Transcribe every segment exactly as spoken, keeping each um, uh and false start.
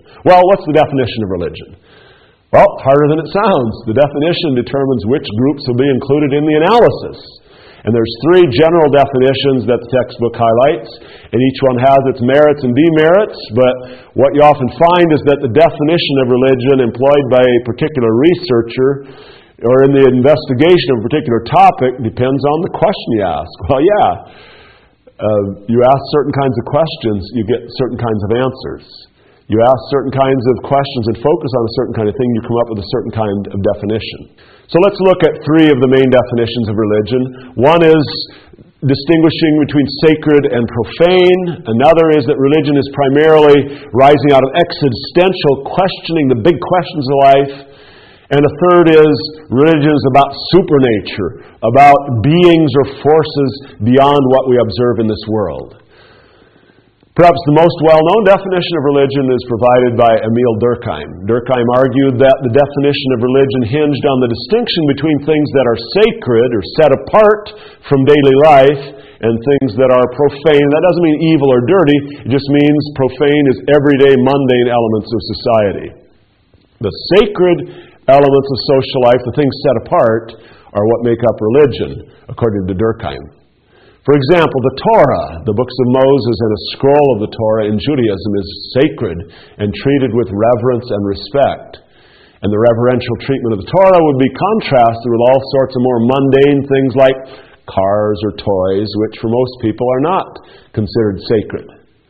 Well, what's the definition of religion? Well, harder than it sounds. The definition determines which groups will be included in the analysis. And there's three general definitions that the textbook highlights, and each one has its merits and demerits, but what you often find is that the definition of religion employed by a particular researcher or in the investigation of a particular topic depends on the question you ask. Well, yeah, uh, you ask certain kinds of questions, you get certain kinds of answers. You ask certain kinds of questions and focus on a certain kind of thing, you come up with a certain kind of definition. So let's look at three of the main definitions of religion. One is distinguishing between sacred and profane. Another is that religion is primarily rising out of existential questioning, the big questions of life. And a third is religion is about supernature, about beings or forces beyond what we observe in this world. Perhaps the most well-known definition of religion is provided by Emil Durkheim. Durkheim argued that the definition of religion hinged on the distinction between things that are sacred or set apart from daily life and things that are profane. That doesn't mean evil or dirty. It just means profane is everyday, mundane elements of society. The sacred elements of social life, the things set apart, are what make up religion, according to Durkheim. For example, the Torah, the books of Moses and a scroll of the Torah in Judaism is sacred and treated with reverence and respect. And the reverential treatment of the Torah would be contrasted with all sorts of more mundane things like cars or toys, which for most people are not considered sacred.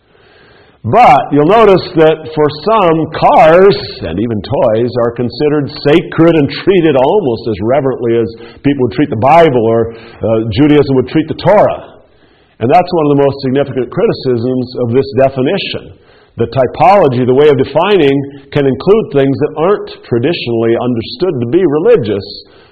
But you'll notice that for some, cars and even toys are considered sacred and treated almost as reverently as people would treat the Bible or uh, Judaism would treat the Torah. And that's one of the most significant criticisms of this definition. The typology, the way of defining, can include things that aren't traditionally understood to be religious,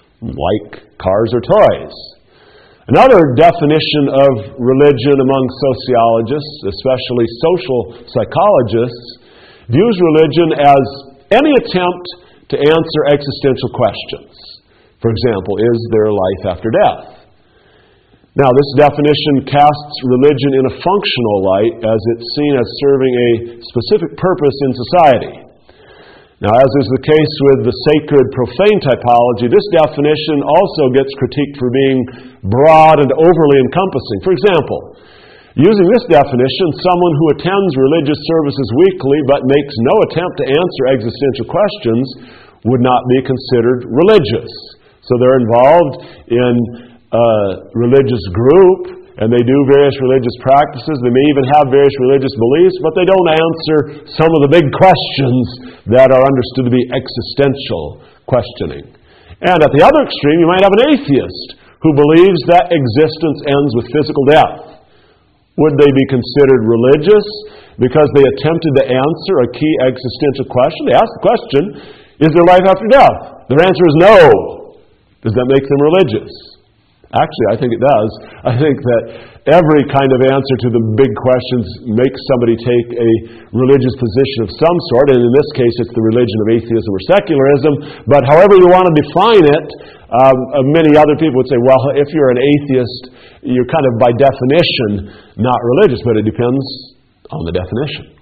like cars or toys. Another definition of religion among sociologists, especially social psychologists, views religion as any attempt to answer existential questions. For example, is there life after death? Now, this definition casts religion in a functional light as it's seen as serving a specific purpose in society. Now, as is the case with the sacred profane typology, this definition also gets critiqued for being broad and overly encompassing. For example, using this definition, someone who attends religious services weekly but makes no attempt to answer existential questions would not be considered religious. So they're involved in a religious group, and they do various religious practices. They may even have various religious beliefs, but they don't answer some of the big questions that are understood to be existential questioning. And at the other extreme, you might have an atheist who believes that existence ends with physical death. Would they be considered religious because they attempted to answer a key existential question? They asked the question, is there life after death? Their answer is no. Does that make them religious? Actually, I think it does. I think that every kind of answer to the big questions makes somebody take a religious position of some sort, and in this case it's the religion of atheism or secularism. But however you want to define it, um, many other people would say, well, if you're an atheist, you're kind of by definition not religious, but it depends on the definition.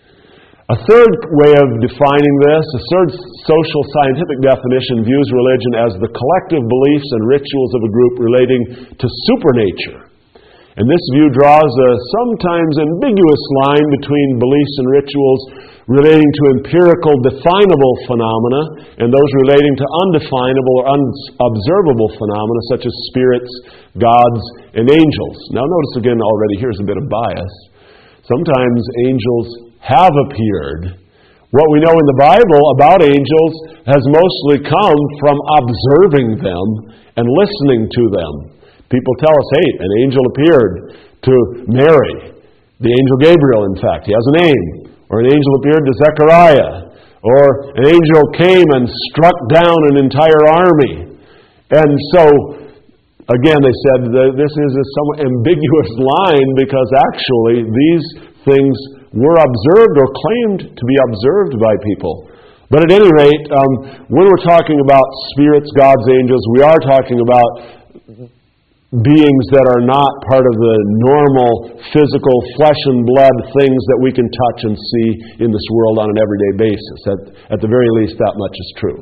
A third way of defining this, a third social scientific definition, views religion as the collective beliefs and rituals of a group relating to supernature. And this view draws a sometimes ambiguous line between beliefs and rituals relating to empirical, definable phenomena and those relating to undefinable or unobservable phenomena such as spirits, gods, and angels. Now notice again already here's a bit of bias. Sometimes angels have appeared. What we know in the Bible about angels has mostly come from observing them and listening to them. People tell us, hey, an angel appeared to Mary. The angel Gabriel, in fact, he has a name. Or an angel appeared to Zechariah. Or an angel came and struck down an entire army. And so, again, they said that this is a somewhat ambiguous line because actually these things were observed or claimed to be observed by people. But at any rate, um, when we're talking about spirits, gods, angels, we are talking about beings that are not part of the normal physical flesh and blood things that we can touch and see in this world on an everyday basis. At, at the very least, that much is true.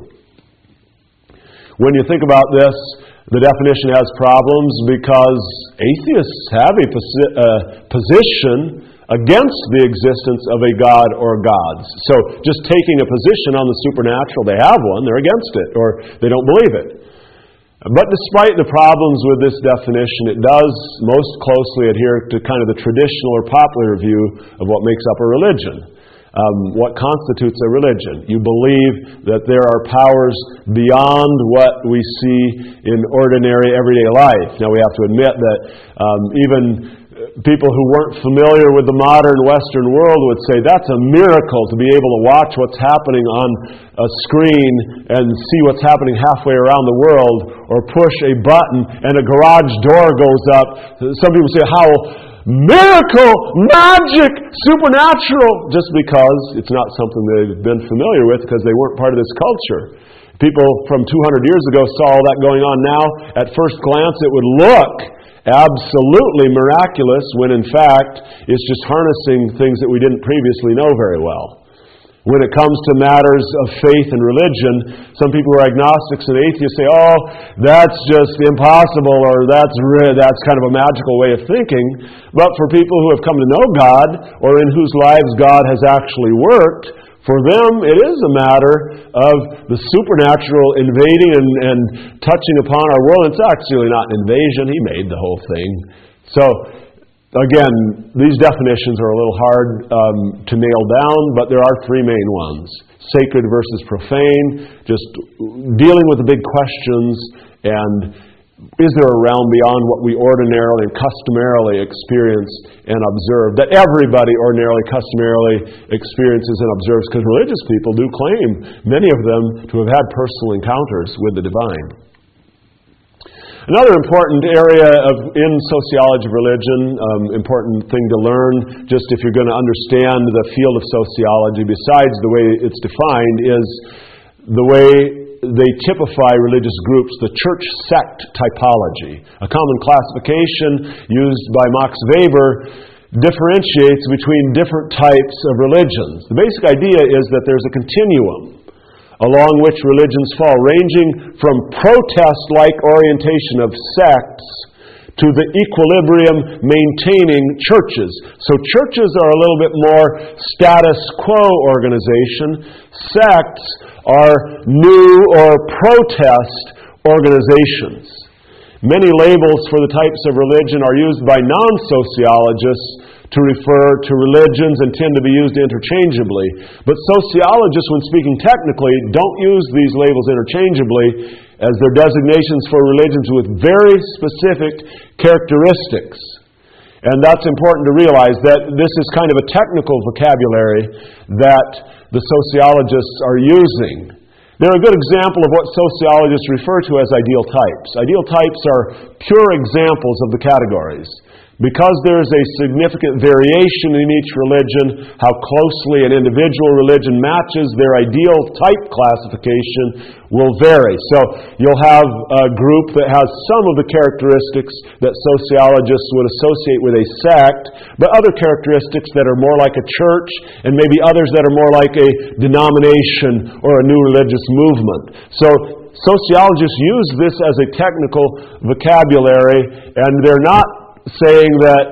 When you think about this, the definition has problems because atheists have a posi- uh, position against the existence of a God or gods. So just taking a position on the supernatural, they have one, they're against it, or they don't believe it. But despite the problems with this definition, it does most closely adhere to kind of the traditional or popular view of what makes up a religion. Um, what constitutes a religion? You believe that there are powers beyond what we see in ordinary everyday life. Now we have to admit that um, even people who weren't familiar with the modern Western world would say that's a miracle to be able to watch what's happening on a screen and see what's happening halfway around the world, or push a button and a garage door goes up. Some people say, how miracle, magic, supernatural, just because it's not something they've been familiar with because they weren't part of this culture. People from two hundred years ago saw all that going on now. At first glance, it would look absolutely miraculous when in fact it's just harnessing things that we didn't previously know very well. When it comes to matters of faith and religion, some people who are agnostics and atheists say, oh, that's just impossible, or that's re- that's kind of a magical way of thinking. But for people who have come to know God, or in whose lives God has actually worked, for them it is a matter of the supernatural invading and, and touching upon our world. It's actually not an invasion. He made the whole thing. So, again, these definitions are a little hard um, to nail down, but there are three main ones. Sacred versus profane, just dealing with the big questions, and is there a realm beyond what we ordinarily and customarily experience and observe, that everybody ordinarily, customarily experiences and observes, because religious people do claim, many of them, to have had personal encounters with the divine. Another important area of in sociology of religion, um, important thing to learn, just if you're going to understand the field of sociology, besides the way it's defined, is the way they typify religious groups, the church sect typology. A common classification used by Max Weber differentiates between different types of religions. The basic idea is that there's a continuum along which religions fall, ranging from protest-like orientation of sects to the equilibrium maintaining churches. So churches are a little bit more status quo organization. Sects are new or protest organizations. Many labels for the types of religion are used by non-sociologists to refer to religions and tend to be used interchangeably. But sociologists, when speaking technically, don't use these labels interchangeably, as they're designations for religions with very specific characteristics. And that's important to realize, that this is kind of a technical vocabulary that the sociologists are using. They're a good example of what sociologists refer to as ideal types. Ideal types are pure examples of the categories. Because there is a significant variation in each religion, how closely an individual religion matches their ideal type classification will vary. So you'll have a group that has some of the characteristics that sociologists would associate with a sect, but other characteristics that are more like a church, and maybe others that are more like a denomination or a new religious movement. So sociologists use this as a technical vocabulary, and they're not saying that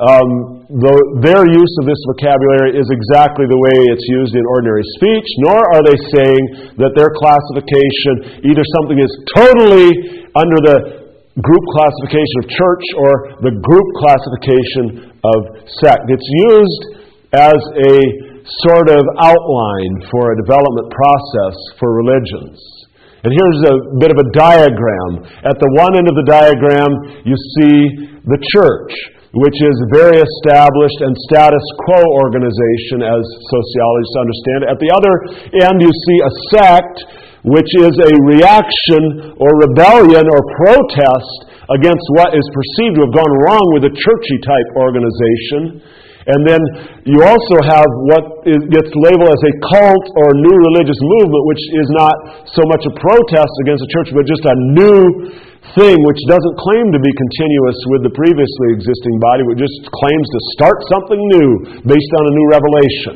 um, the, their use of this vocabulary is exactly the way it's used in ordinary speech, nor are they saying that their classification, either something is totally under the group classification of church or the group classification of sect. It's used as a sort of outline for a development process for religions. And here's a bit of a diagram. At the one end of the diagram, you see the church, which is a very established and status quo organization, as sociologists understand it. At the other end, you see a sect, which is a reaction or rebellion or protest against what is perceived to have gone wrong with a churchy type organization. And then you also have what is, gets labeled as a cult or new religious movement, which is not so much a protest against the church, but just a new thing which doesn't claim to be continuous with the previously existing body, but just claims to start something new based on a new revelation.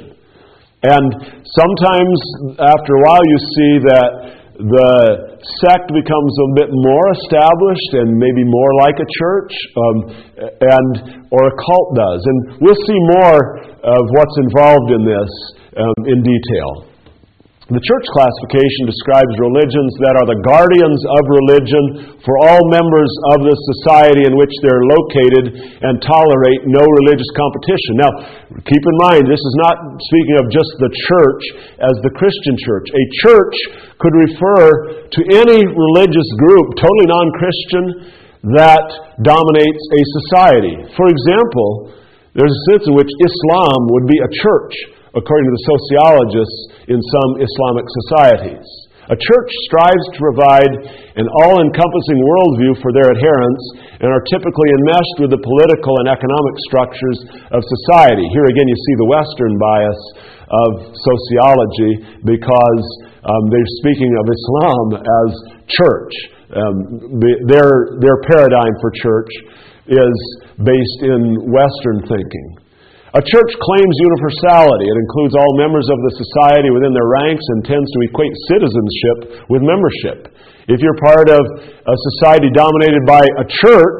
And sometimes, after a while, you see that the sect becomes a bit more established and maybe more like a church, um, and or a cult does. And we'll see more of what's involved in this um, in detail. The church classification describes religions that are the guardians of religion for all members of the society in which they're located and tolerate no religious competition. Now, keep in mind, this is not speaking of just the church as the Christian church. A church could refer to any religious group, totally non-Christian, that dominates a society. For example, there's a sense in which Islam would be a church, according to the sociologists in some Islamic societies. A church strives to provide an all-encompassing worldview for their adherents and are typically enmeshed with the political and economic structures of society. Here again you see the Western bias of sociology because um, they're speaking of Islam as church. Um, their, their paradigm for church is based in Western thinking. A church claims universality. It includes all members of the society within their ranks and tends to equate citizenship with membership. If you're part of a society dominated by a church,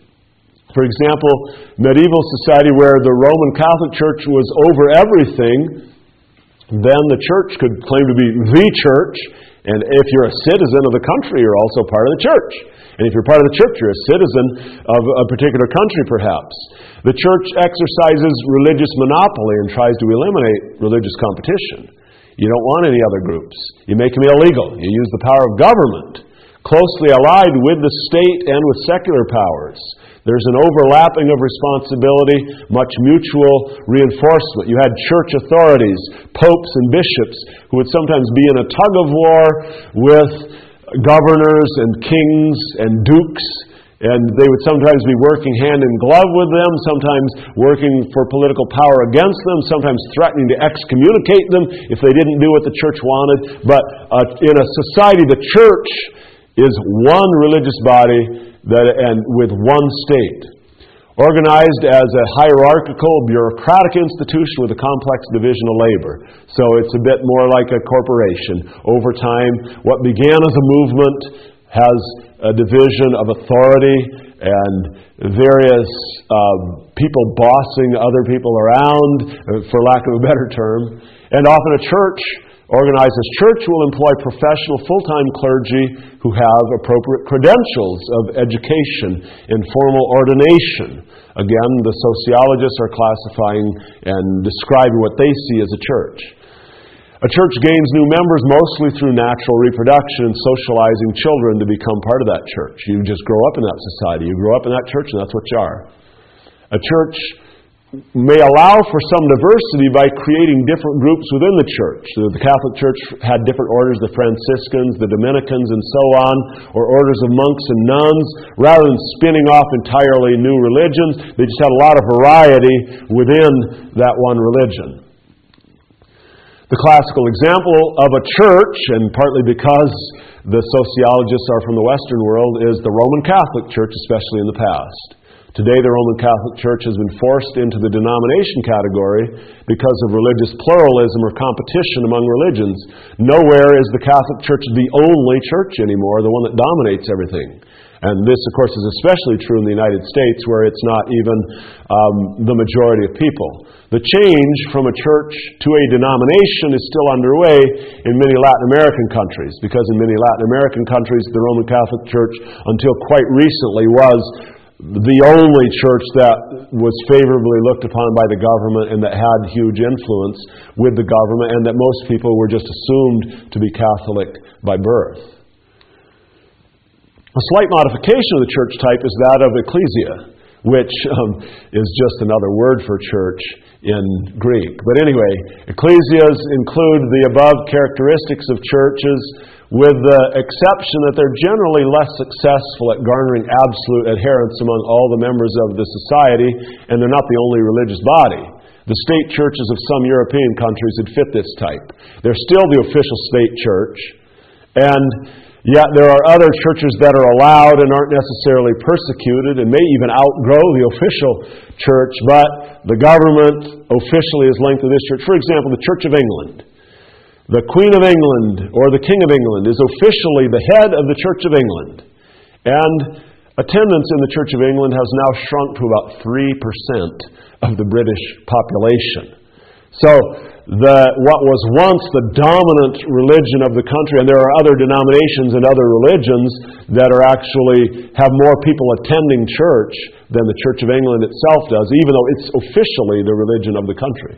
for example, medieval society where the Roman Catholic Church was over everything, then the church could claim to be the church, and if you're a citizen of the country, you're also part of the church. And if you're part of the church, you're a citizen of a particular country, perhaps. The church exercises religious monopoly and tries to eliminate religious competition. You don't want any other groups. You make them illegal. You use the power of government, closely allied with the state and with secular powers. There's an overlapping of responsibility, much mutual reinforcement. You had church authorities, popes and bishops, who would sometimes be in a tug of war with governors and kings and dukes, and they would sometimes be working hand in glove with them, sometimes working for political power against them, sometimes threatening to excommunicate them if they didn't do what the church wanted. But uh, in a society, the church is one religious body that, and with one state, organized as a hierarchical, bureaucratic institution with a complex division of labor. So it's a bit more like a corporation. Over time, what began as a movement has a division of authority and various uh, people bossing other people around, for lack of a better term. And often a church, organized as church, will employ professional full-time clergy who have appropriate credentials of education and formal ordination. Again, the sociologists are classifying and describing what they see as a church. A church gains new members mostly through natural reproduction and socializing children to become part of that church. You just grow up in that society. You grow up in that church, and that's what you are. A church may allow for some diversity by creating different groups within the church. The Catholic Church had different orders, the Franciscans, the Dominicans, and so on, or orders of monks and nuns. Rather than spinning off entirely new religions, they just had a lot of variety within that one religion. The classical example of a church, and partly because the sociologists are from the Western world, is the Roman Catholic Church, especially in the past. Today, the Roman Catholic Church has been forced into the denomination category because of religious pluralism or competition among religions. Nowhere is the Catholic Church the only church anymore, the one that dominates everything. And this, of course, is especially true in the United States, where it's not even um, the majority of people. The change from a church to a denomination is still underway in many Latin American countries, because in many Latin American countries, the Roman Catholic Church, until quite recently, was the only church that was favorably looked upon by the government and that had huge influence with the government, and that most people were just assumed to be Catholic by birth. A slight modification of the church type is that of ecclesia, which um, is just another word for church in Greek. But anyway, ecclesias include the above characteristics of churches, with the exception that they're generally less successful at garnering absolute adherence among all the members of the society, and they're not the only religious body. The state churches of some European countries would fit this type. They're still the official state church, and Yet there are other churches that are allowed and aren't necessarily persecuted and may even outgrow the official church, but the government officially is linked to this church. For example, the Church of England. The Queen of England or the King of England is officially the head of the Church of England. And attendance in the Church of England has now shrunk to about three percent of the British population. So, the what was once the dominant religion of the country, and there are other denominations and other religions that are actually have more people attending church than the Church of England itself does, even though it's officially the religion of the country.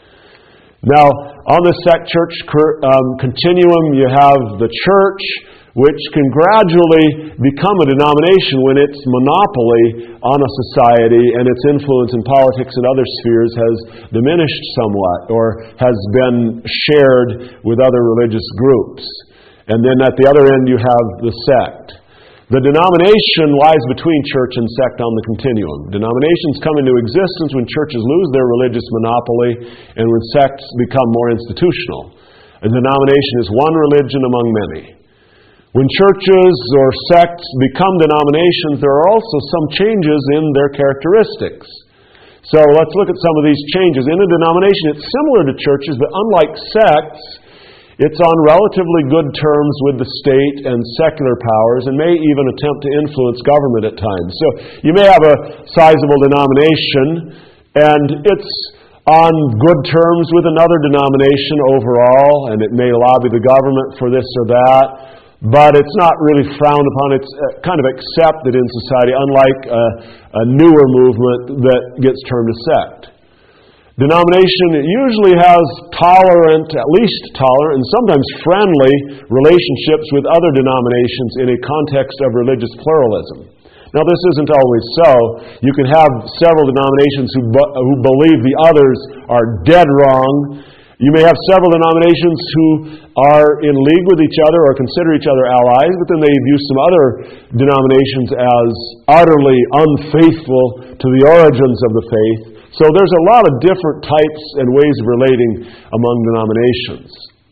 Now, on the sect church um, continuum, you have the church, which can gradually become a denomination when its monopoly on a society and its influence in politics and other spheres has diminished somewhat or has been shared with other religious groups. And then at the other end you have the sect. The denomination lies between church and sect on the continuum. Denominations come into existence when churches lose their religious monopoly and when sects become more institutional. A denomination is one religion among many. When churches or sects become denominations, there are also some changes in their characteristics. So let's look at some of these changes. In a denomination, it's similar to churches, but unlike sects, it's on relatively good terms with the state and secular powers and may even attempt to influence government at times. So you may have a sizable denomination and it's on good terms with another denomination overall, and it may lobby the government for this or that. But it's not really frowned upon. It's kind of accepted in society, unlike a, a newer movement that gets termed a sect. Denomination usually has tolerant, at least tolerant, and sometimes friendly relationships with other denominations in a context of religious pluralism. Now, this isn't always so. You can have several denominations who, bu- who believe the others are dead wrong. You may have several denominations who are in league with each other or consider each other allies, but then they view some other denominations as utterly unfaithful to the origins of the faith. So there's a lot of different types and ways of relating among denominations.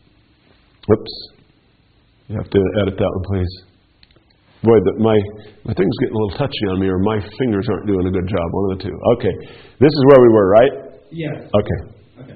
Whoops. You have to edit that one, please. Boy, the, my, my thing's getting a little touchy on me, or my fingers aren't doing a good job, one of the two. Okay. This is where we were, right? Yes. Okay.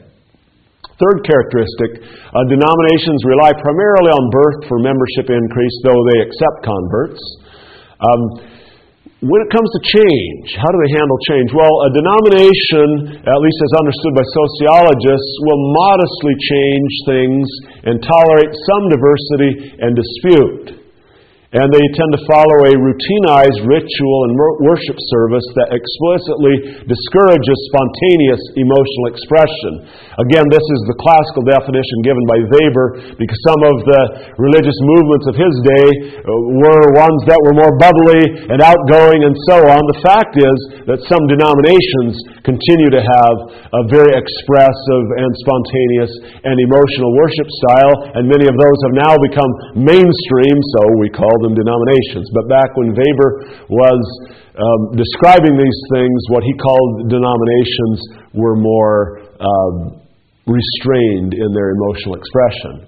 Third characteristic, uh, denominations rely primarily on birth for membership increase, though they accept converts. Um, when it comes to change, how do they handle change? Well, a denomination, at least as understood by sociologists, will modestly change things and tolerate some diversity and dispute. And they tend to follow a routinized ritual and worship service that explicitly discourages spontaneous emotional expression. Again, this is the classical definition given by Weber, because some of the religious movements of his day were ones that were more bubbly and outgoing and so on. The fact is that some denominations continue to have a very expressive and spontaneous and emotional worship style, and many of those have now become mainstream, so we call them denominations. But back when Weber was um, describing these things, what he called denominations were more um, restrained in their emotional expression.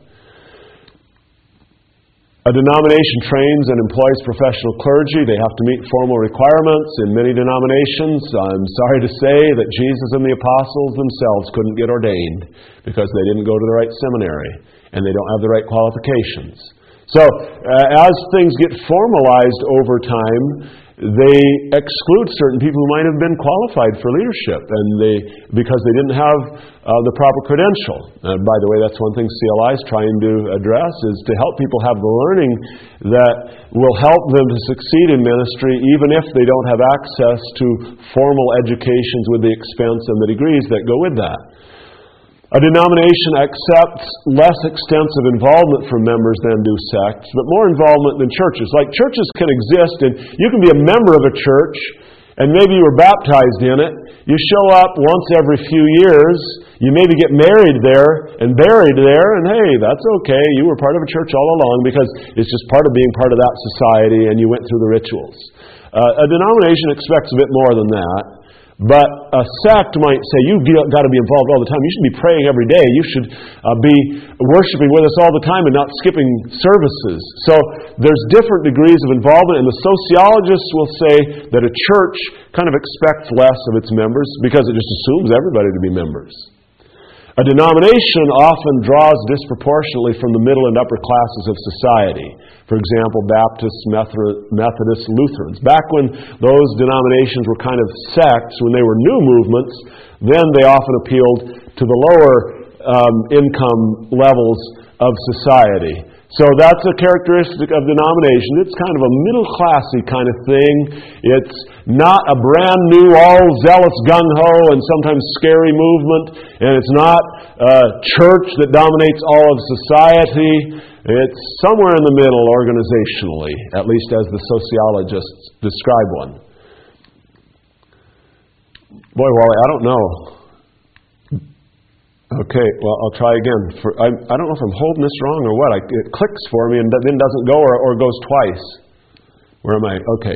A denomination trains and employs professional clergy. They have to meet formal requirements. In many denominations, I'm sorry to say that Jesus and the apostles themselves couldn't get ordained because they didn't go to the right seminary and they don't have the right qualifications. So, uh, as things get formalized over time, they exclude certain people who might have been qualified for leadership, and they because they didn't have uh, the proper credential. Uh, by the way, that's one thing C L I is trying to address, is to help people have the learning that will help them to succeed in ministry, even if they don't have access to formal educations with the expense and the degrees that go with that. A denomination accepts less extensive involvement from members than do sects, but more involvement than churches. Like churches can exist, and you can be a member of a church, and maybe you were baptized in it. You show up once every few years. You maybe get married there and buried there, and hey, that's okay. You were part of a church all along because it's just part of being part of that society, and you went through the rituals. Uh, a denomination expects a bit more than that. But a sect might say, you've got to be involved all the time. You should be praying every day. You should uh, be worshiping with us all the time and not skipping services. So there's different degrees of involvement, and the sociologists will say that a church kind of expects less of its members because it just assumes everybody to be members. A denomination often draws disproportionately from the middle and upper classes of society. For example, Baptists, Methodists, Lutherans. Back when those denominations were kind of sects, when they were new movements, then they often appealed to the lower um, income levels of society. So that's a characteristic of denomination. It's kind of a middle-classy kind of thing. It's not a brand new, all zealous, gung-ho, and sometimes scary movement. And it's not a church that dominates all of society. It's somewhere in the middle organizationally, at least as the sociologists describe one. Boy, Wally, I don't know. Okay, well, I'll try again. For, I, I don't know if I'm holding this wrong or what. I, it clicks for me and then doesn't go or, or goes twice. Where am I? Okay.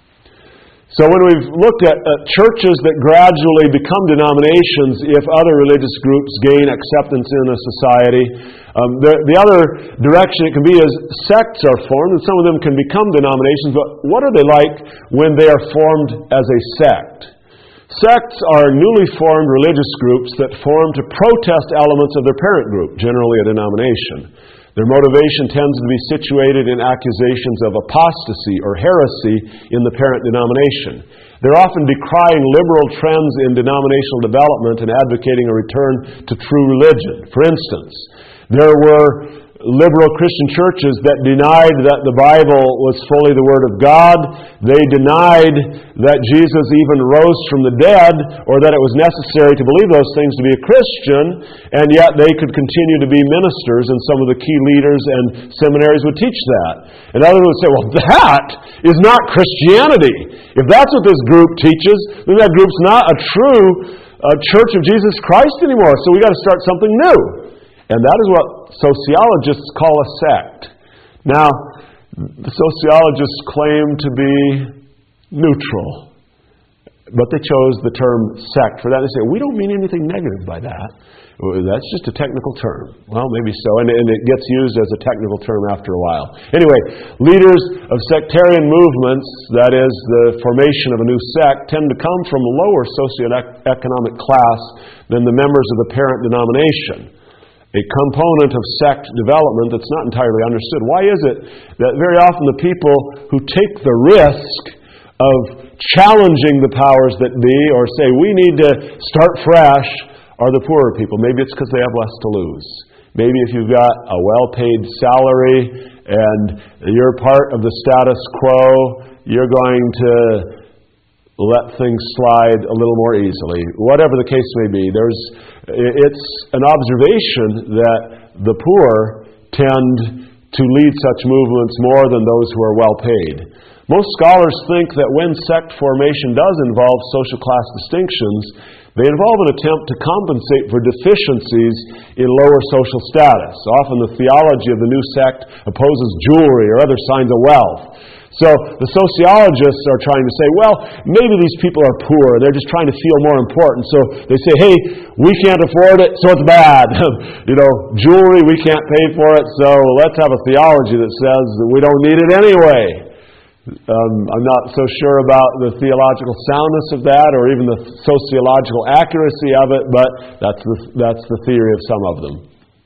So when we've looked at uh, churches that gradually become denominations if other religious groups gain acceptance in a society, um, the, the other direction it can be is sects are formed, and some of them can become denominations, but what are they like when they are formed as a sect? Sects are newly formed religious groups that form to protest elements of their parent group, generally a denomination. Their motivation tends to be situated in accusations of apostasy or heresy in the parent denomination. They're often decrying liberal trends in denominational development and advocating a return to true religion. For instance, there were liberal Christian churches that denied that the Bible was fully the Word of God. They denied that Jesus even rose from the dead, or that it was necessary to believe those things to be a Christian, and yet they could continue to be ministers, and some of the key leaders and seminaries would teach that. And others would say, well, that is not Christianity. If that's what this group teaches, then that group's not a true uh, Church of Jesus Christ anymore, so we've got to start something new. And that is what sociologists call a sect. Now, the sociologists claim to be neutral, but they chose the term sect for that. They say, we don't mean anything negative by that. That's just a technical term. Well, maybe so, and, and it gets used as a technical term after a while. Anyway, leaders of sectarian movements, that is, the formation of a new sect, tend to come from a lower socioeconomic class than the members of the parent denomination. A component of sect development that's not entirely understood. Why is it that very often the people who take the risk of challenging the powers that be or say we need to start fresh are the poorer people? Maybe it's because they have less to lose. Maybe if you've got a well-paid salary and you're part of the status quo, you're going to let things slide a little more easily. Whatever the case may be, there's it's an observation that the poor tend to lead such movements more than those who are well paid. Most scholars think that when sect formation does involve social class distinctions, they involve an attempt to compensate for deficiencies in lower social status. Often the theology of the new sect opposes jewelry or other signs of wealth. So the sociologists are trying to say, well, maybe these people are poor. They're just trying to feel more important. So they say, hey, we can't afford it, so it's bad. you know, jewelry, we can't pay for it, so let's have a theology that says that we don't need it anyway. Um, I'm not so sure about the theological soundness of that or even the sociological accuracy of it, but that's the, that's the theory of some of them.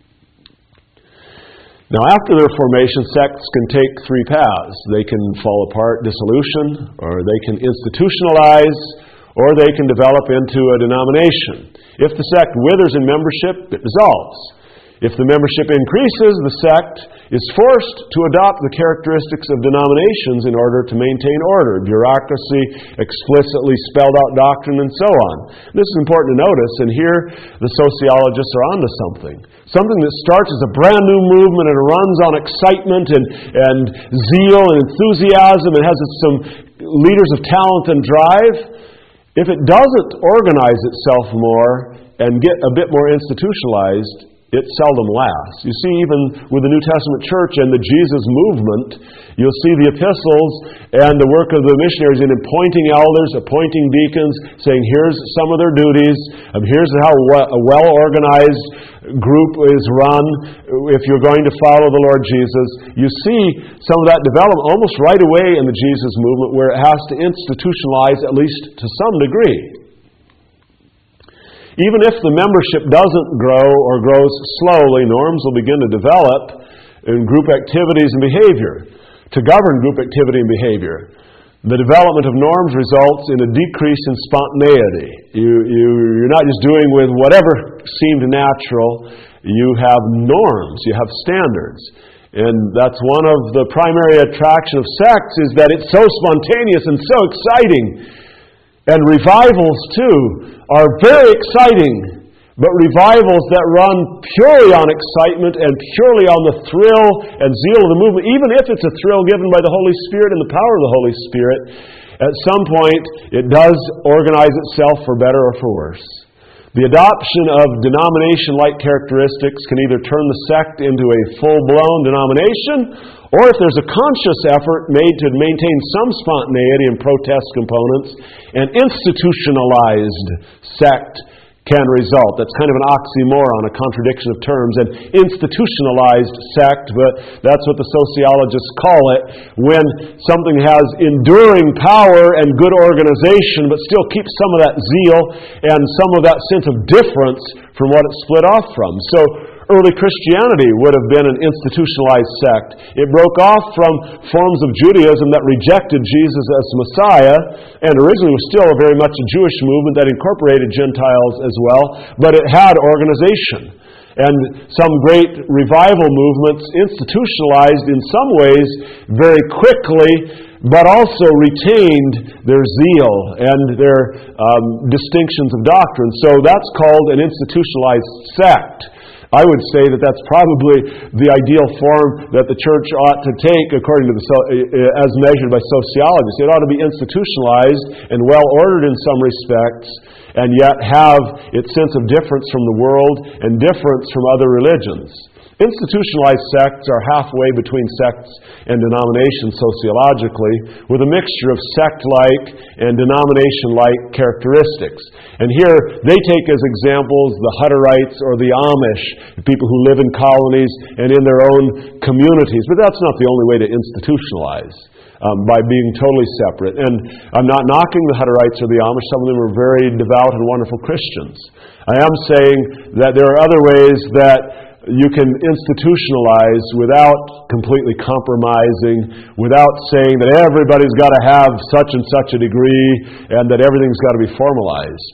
Now, after their formation, sects can take three paths. They can fall apart, dissolution, or they can institutionalize, or they can develop into a denomination. If the sect withers in membership, it dissolves. If the membership increases, the sect is forced to adopt the characteristics of denominations in order to maintain order, bureaucracy, explicitly spelled out doctrine, and so on. This is important to notice, and here the sociologists are onto something. Something that starts as a brand new movement and runs on excitement and, and zeal and enthusiasm and has some leaders of talent and drive. If it doesn't organize itself more and get a bit more institutionalized, it seldom lasts. You see, even with the New Testament church and the Jesus movement, you'll see the epistles and the work of the missionaries in appointing elders, appointing deacons, saying, here's some of their duties, and here's how a well-organized group is run if you're going to follow the Lord Jesus. You see some of that develop almost right away in the Jesus movement, where it has to institutionalize, at least to some degree. Even if the membership doesn't grow or grows slowly, norms will begin to develop in group activities and behavior, to govern group activity and behavior. The development of norms results in a decrease in spontaneity. You, you, you're not just doing with whatever seemed natural. You have norms, you have standards. And that's one of the primary attractions of sects, is that it's so spontaneous and so exciting. And revivals, too, are very exciting, but revivals that run purely on excitement and purely on the thrill and zeal of the movement, even if it's a thrill given by the Holy Spirit and the power of the Holy Spirit, at some point it does organize itself for better or for worse. The adoption of denomination-like characteristics can either turn the sect into a full-blown denomination, or if there's a conscious effort made to maintain some spontaneity and protest components, an institutionalized sect can result. That's kind of an oxymoron, a contradiction of terms. An institutionalized sect, but that's what the sociologists call it, when something has enduring power and good organization, but still keeps some of that zeal and some of that sense of difference from what it split off from. So early Christianity would have been an institutionalized sect. It broke off from forms of Judaism that rejected Jesus as Messiah, and originally was still very much a Jewish movement that incorporated Gentiles as well, but it had organization. And some great revival movements institutionalized in some ways very quickly, but also retained their zeal and their um, distinctions of doctrine. So that's called an institutionalized sect. I would say that that's probably the ideal form that the church ought to take, according to the as measured by sociologists. It ought to be institutionalized and well-ordered in some respects, and yet have its sense of difference from the world and difference from other religions. Institutionalized sects are halfway between sects and denominations sociologically, with a mixture of sect-like and denomination-like characteristics. And here they take as examples the Hutterites or the Amish, people who live in colonies and in their own communities. But that's not the only way to institutionalize, um, by being totally separate. And I'm not knocking the Hutterites or the Amish. Some of them are very devout and wonderful Christians. I am saying that there are other ways that you can institutionalize without completely compromising, without saying that everybody's got to have such and such a degree and that everything's got to be formalized.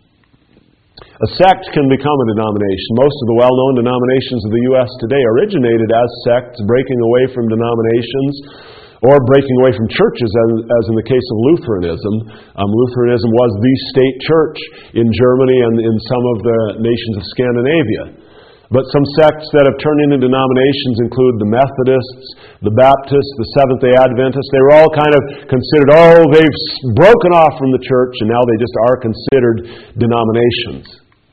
A sect can become a denomination. Most of the well-known denominations of the U S today originated as sects, breaking away from denominations or breaking away from churches, as, as in the case of Lutheranism. Um, Lutheranism was the state church in Germany and in some of the nations of Scandinavia. But some sects that have turned into denominations include the Methodists, the Baptists, the Seventh-day Adventists. They were all kind of considered, oh, they've broken off from the church, and now they just are considered denominations.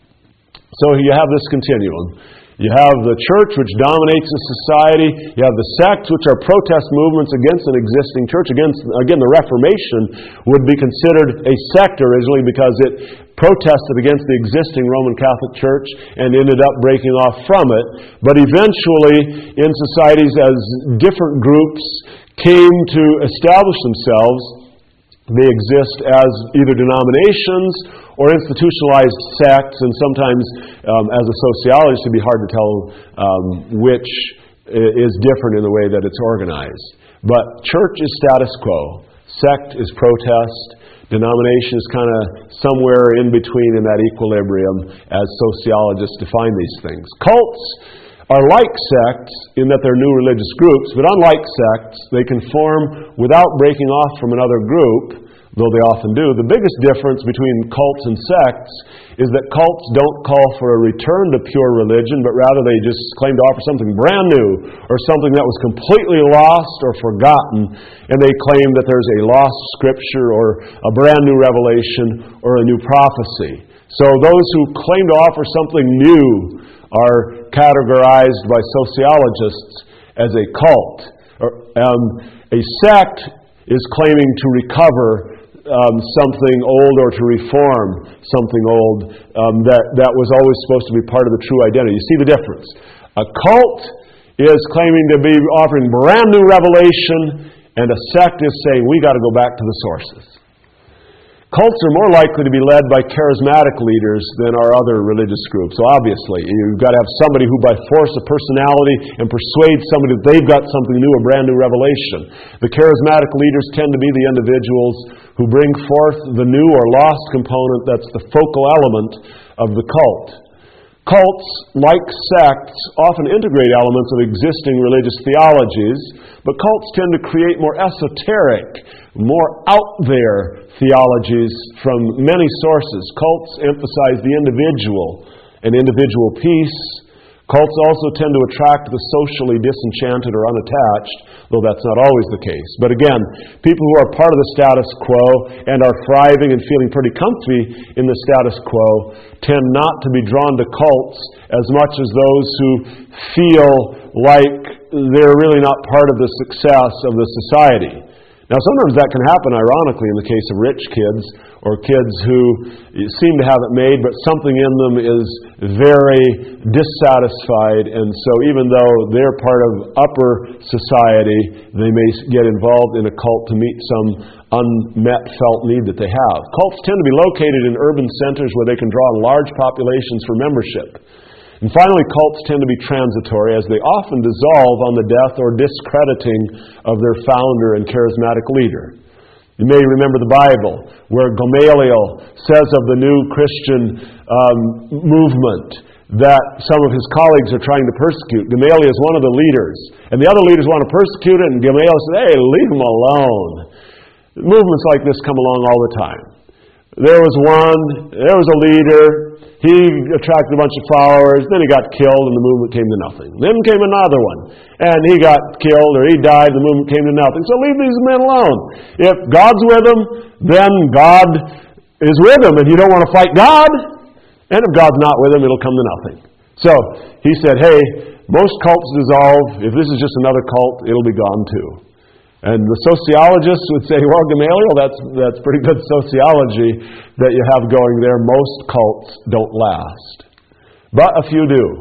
So you have this continuum. You have the church, which dominates the society. You have the sects, which are protest movements against an existing church. Against, again, the Reformation would be considered a sect originally because it protested against the existing Roman Catholic Church and ended up breaking off from it. But eventually, in societies, as different groups came to establish themselves, they exist as either denominations or institutionalized sects, and sometimes, um, as a sociologist, it'd be hard to tell um, which is different in the way that it's organized. But church is status quo. Sect is protest. Denomination is kind of somewhere in between in that equilibrium as sociologists define these things. Cults are like sects in that they're new religious groups, but unlike sects, they can form without breaking off from another group, though they often do. The biggest difference between cults and sects is that cults don't call for a return to pure religion, but rather they just claim to offer something brand new or something that was completely lost or forgotten, and they claim that there's a lost scripture or a brand new revelation or a new prophecy. So those who claim to offer something new are categorized by sociologists as a cult. Or, um, a sect is claiming to recover um, something old or to reform something old um, that, that was always supposed to be part of the true identity. You see the difference. A cult is claiming to be offering brand new revelation, and a sect is saying, we got to go back to the sources. Cults are more likely to be led by charismatic leaders than our other religious groups. So obviously, you've got to have somebody who by force of personality and persuades somebody that they've got something new, a brand new revelation. The charismatic leaders tend to be the individuals who bring forth the new or lost component that's the focal element of the cult. Cults, like sects, often integrate elements of existing religious theologies, but cults tend to create more esoteric, more out-there theologies from many sources. Cults emphasize the individual and individual peace. Cults also tend to attract the socially disenchanted or unattached, though that's not always the case. But again, people who are part of the status quo and are thriving and feeling pretty comfy in the status quo tend not to be drawn to cults as much as those who feel like they're really not part of the success of the society. Now, sometimes that can happen, ironically, in the case of rich kids or kids who seem to have it made, but something in them is very dissatisfied, and so even though they're part of upper society, they may get involved in a cult to meet some unmet felt need that they have. Cults tend to be located in urban centers where they can draw on large populations for membership. And finally, cults tend to be transitory, as they often dissolve on the death or discrediting of their founder and charismatic leader. You may remember the Bible, where Gamaliel says of the new Christian um, movement that some of his colleagues are trying to persecute. Gamaliel is one of the leaders, and the other leaders want to persecute it, and Gamaliel says, hey, leave them alone. Movements like this come along all the time. There was one, there was a leader, he attracted a bunch of followers, then he got killed and the movement came to nothing. Then came another one, and he got killed or he died, the movement came to nothing. So leave these men alone. If God's with them, then God is with them, and you don't want to fight God. And if God's not with them, it'll come to nothing. So he said, hey, most cults dissolve. If this is just another cult, it'll be gone too. And the sociologists would say, well, Gamaliel, that's, that's pretty good sociology that you have going there. Most cults don't last. But a few do.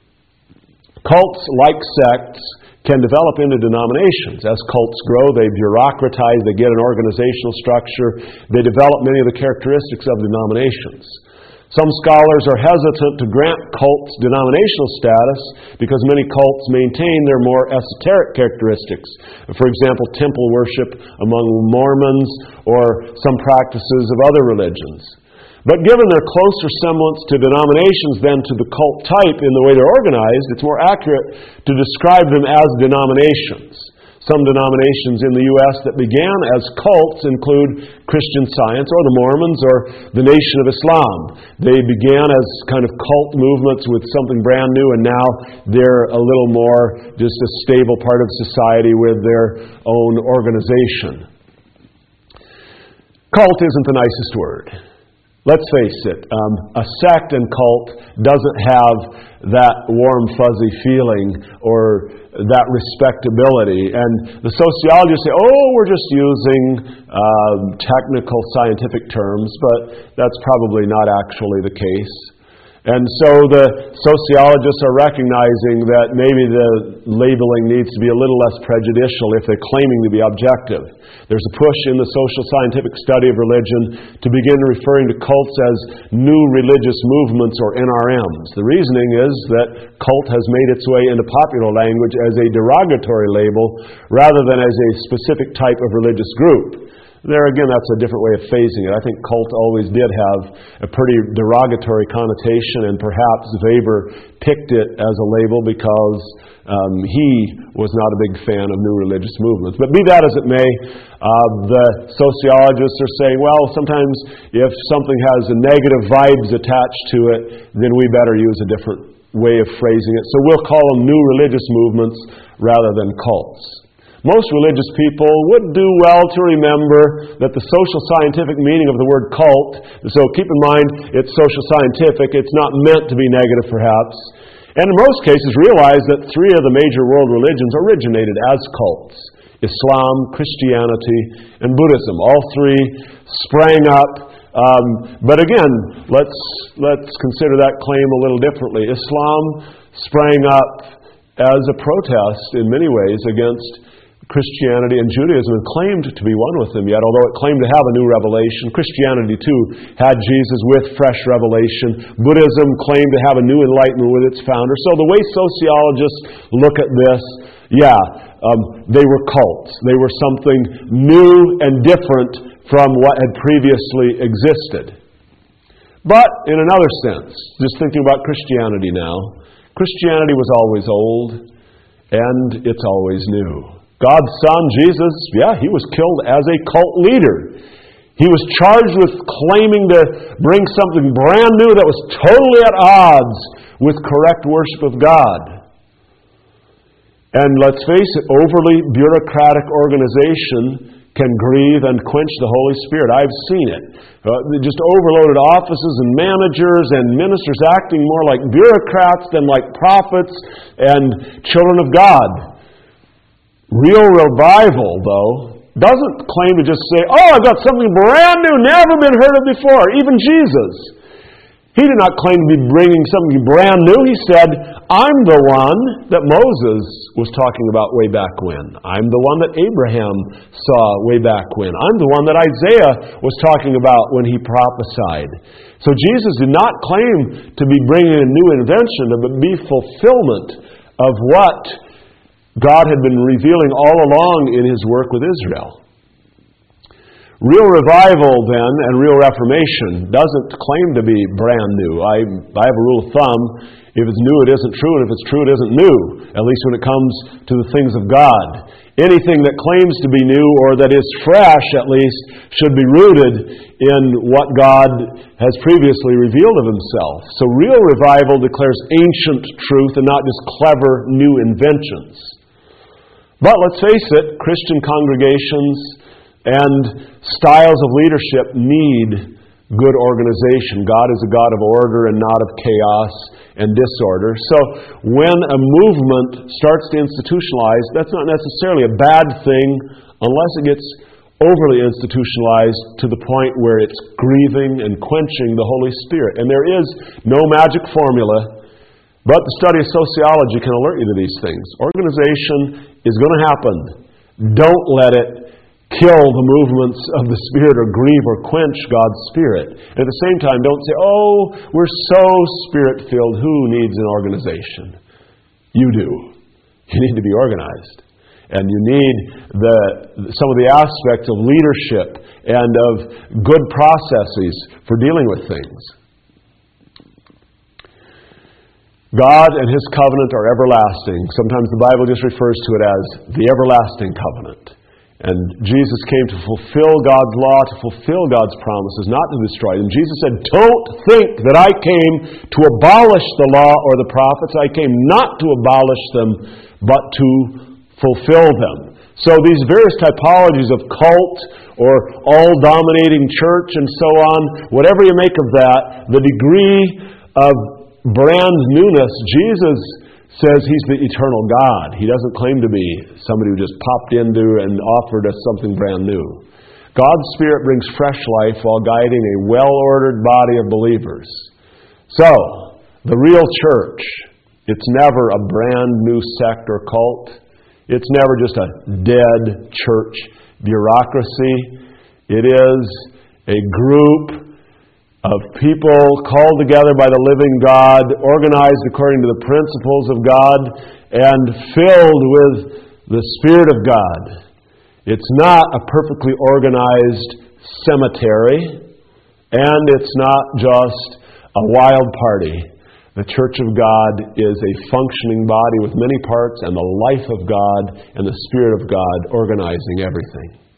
Cults, like sects, can develop into denominations. As cults grow, they bureaucratize, they get an organizational structure, they develop many of the characteristics of denominations. Some scholars are hesitant to grant cults denominational status because many cults maintain their more esoteric characteristics. For example, temple worship among Mormons or some practices of other religions. But given their closer semblance to denominations than to the cult type in the way they're organized, it's more accurate to describe them as denominations. Some denominations in the U S that began as cults include Christian Science or the Mormons or the Nation of Islam. They began as kind of cult movements with something brand new, and now they're a little more just a stable part of society with their own organization. Cult isn't the nicest word. Let's face it, um, a sect and cult doesn't have that warm, fuzzy feeling or that respectability. And the sociologists say, oh, we're just using uh, technical scientific terms, but that's probably not actually the case. And so the sociologists are recognizing that maybe the labeling needs to be a little less prejudicial if they're claiming to be objective. There's a push in the social scientific study of religion to begin referring to cults as new religious movements or N R Ms. The reasoning is that cult has made its way into popular language as a derogatory label rather than as a specific type of religious group. There again, that's a different way of phrasing it. I think cult always did have a pretty derogatory connotation, and perhaps Weber picked it as a label because um, he was not a big fan of new religious movements. But be that as it may, uh, the sociologists are saying, well, sometimes if something has a negative vibes attached to it, then we better use a different way of phrasing it. So we'll call them new religious movements rather than cults. Most religious people would do well to remember that the social scientific meaning of the word cult, so keep in mind it's social scientific, it's not meant to be negative perhaps, and in most cases realize that three of the major world religions originated as cults: Islam, Christianity, and Buddhism. All three sprang up. Um, but again, let's let's consider that claim a little differently. Islam sprang up as a protest in many ways against Christianity and Judaism, and claimed to be one with them yet, although it claimed to have a new revelation. Christianity, too, had Jesus with fresh revelation. Buddhism claimed to have a new enlightenment with its founder. So the way sociologists look at this, yeah, um, they were cults. They were something new and different from what had previously existed. But in another sense, just thinking about Christianity now, Christianity was always old, and it's always new. God's Son, Jesus, yeah, He was killed as a cult leader. He was charged with claiming to bring something brand new that was totally at odds with correct worship of God. And let's face it, overly bureaucratic organization can grieve and quench the Holy Spirit. I've seen it. Uh, just overloaded offices and managers and ministers acting more like bureaucrats than like prophets and children of God. Real revival, though, doesn't claim to just say, oh, I've got something brand new, never been heard of before. Even Jesus. He did not claim to be bringing something brand new. He said, I'm the one that Moses was talking about way back when. I'm the one that Abraham saw way back when. I'm the one that Isaiah was talking about when he prophesied. So Jesus did not claim to be bringing a new invention, but be fulfillment of what God had been revealing all along in His work with Israel. Real revival, then, and real reformation doesn't claim to be brand new. I, I have a rule of thumb: if it's new, it isn't true, and if it's true, it isn't new, at least when it comes to the things of God. Anything that claims to be new, or that is fresh at least, should be rooted in what God has previously revealed of Himself. So real revival declares ancient truth and not just clever new inventions. But let's face it, Christian congregations and styles of leadership need good organization. God is a God of order and not of chaos and disorder. So when a movement starts to institutionalize, that's not necessarily a bad thing unless it gets overly institutionalized to the point where it's grieving and quenching the Holy Spirit. And there is no magic formula, but the study of sociology can alert you to these things. Organization is going to happen. Don't let it kill the movements of the Spirit or grieve or quench God's Spirit. And at the same time, don't say, oh, we're so Spirit-filled. Who needs an organization? You do. You need to be organized. And you need the some of the aspects of leadership and of good processes for dealing with things. God and His covenant are everlasting. Sometimes the Bible just refers to it as the everlasting covenant. And Jesus came to fulfill God's law, to fulfill God's promises, not to destroy them. Jesus said, don't think that I came to abolish the law or the prophets. I came not to abolish them, but to fulfill them. So these various typologies of cult or all-dominating church and so on, whatever you make of that, the degree of brand newness, Jesus says He's the eternal God. He doesn't claim to be somebody who just popped into and offered us something brand new. God's Spirit brings fresh life while guiding a well-ordered body of believers. So, the real church, it's never a brand new sect or cult. It's never just a dead church bureaucracy. It is a group of people called together by the living God, organized according to the principles of God, and filled with the Spirit of God. It's not a perfectly organized cemetery, and it's not just a wild party. The Church of God is a functioning body with many parts, and the life of God and the Spirit of God organizing everything.